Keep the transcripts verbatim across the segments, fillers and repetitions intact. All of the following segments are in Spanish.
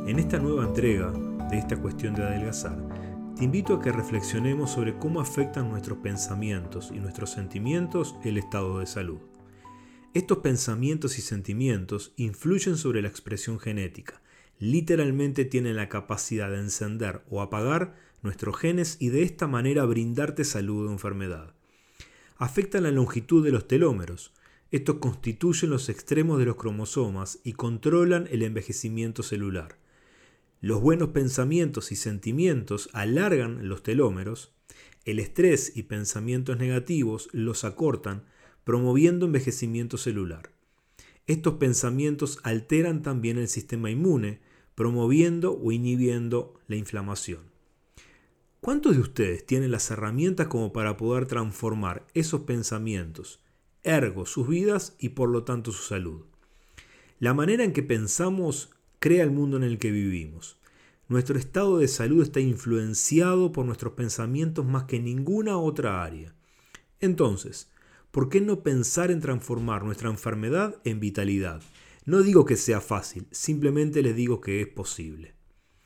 En esta nueva entrega de esta cuestión de adelgazar, te invito a que reflexionemos sobre cómo afectan nuestros pensamientos y nuestros sentimientos el estado de salud. Estos pensamientos y sentimientos influyen sobre la expresión genética. Literalmente tienen la capacidad de encender o apagar nuestros genes y de esta manera brindarte salud o enfermedad. Afectan la longitud de los telómeros. Estos constituyen los extremos de los cromosomas y controlan el envejecimiento celular. Los buenos pensamientos y sentimientos alargan los telómeros. El estrés y pensamientos negativos los acortan, promoviendo envejecimiento celular. Estos pensamientos alteran también el sistema inmune, promoviendo o inhibiendo la inflamación. ¿Cuántos de ustedes tienen las herramientas como para poder transformar esos pensamientos, ergo sus vidas y por lo tanto su salud? La manera en que pensamos crea el mundo en el que vivimos. Nuestro estado de salud está influenciado por nuestros pensamientos más que ninguna otra área. Entonces, ¿por qué no pensar en transformar nuestra enfermedad en vitalidad? No digo que sea fácil, simplemente les digo que es posible.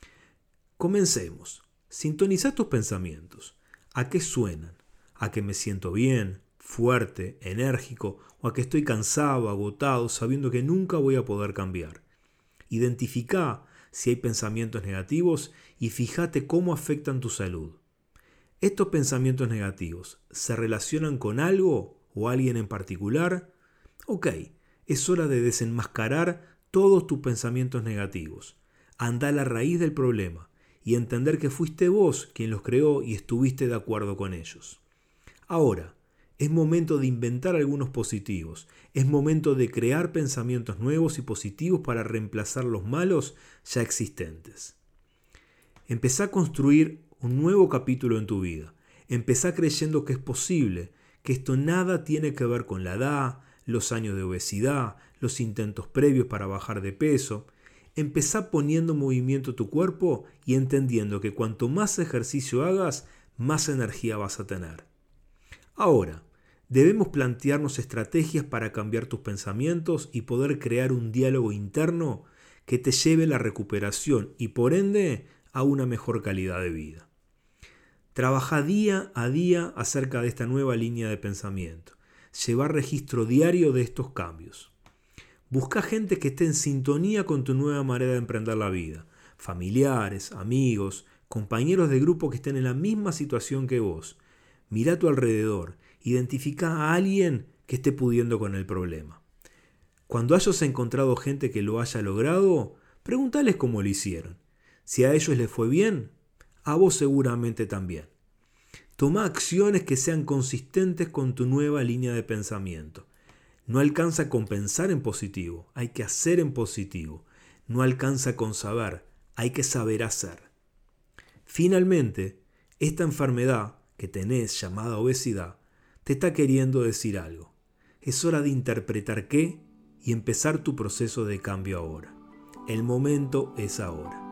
Comencemos. Sintoniza tus pensamientos. ¿A qué suenan? ¿A que me siento bien, fuerte, enérgico o a que estoy cansado, agotado, sabiendo que nunca voy a poder cambiar? Identifica si hay pensamientos negativos y fíjate cómo afectan tu salud. ¿Estos pensamientos negativos se relacionan con algo o alguien en particular? Ok, es hora de desenmascarar todos tus pensamientos negativos. Anda a la raíz del problema y entender que fuiste vos quien los creó y estuviste de acuerdo con ellos. Ahora, es momento de inventar algunos positivos. Es momento de crear pensamientos nuevos y positivos para reemplazar los malos ya existentes. Empezá a construir un nuevo capítulo en tu vida. Empezá creyendo que es posible, que esto nada tiene que ver con la edad, los años de obesidad, los intentos previos para bajar de peso. Empezá poniendo en movimiento tu cuerpo y entendiendo que cuanto más ejercicio hagas, más energía vas a tener. Ahora, debemos plantearnos estrategias para cambiar tus pensamientos y poder crear un diálogo interno que te lleve a la recuperación y por ende a una mejor calidad de vida. Trabaja día a día acerca de esta nueva línea de pensamiento. Lleva registro diario de estos cambios. Busca gente que esté en sintonía con tu nueva manera de emprender la vida. Familiares, amigos, compañeros de grupo que estén en la misma situación que vos. Mira a tu alrededor. Identifica a alguien que esté pudiendo con el problema. Cuando hayas encontrado gente que lo haya logrado, pregúntales cómo lo hicieron. Si a ellos les fue bien, a vos seguramente también. Toma acciones que sean consistentes con tu nueva línea de pensamiento. No alcanza con pensar en positivo, hay que hacer en positivo. No alcanza con saber, hay que saber hacer. Finalmente, esta enfermedad que tenés llamada obesidad te está queriendo decir algo. Es hora de interpretar qué y empezar tu proceso de cambio ahora. El momento es ahora.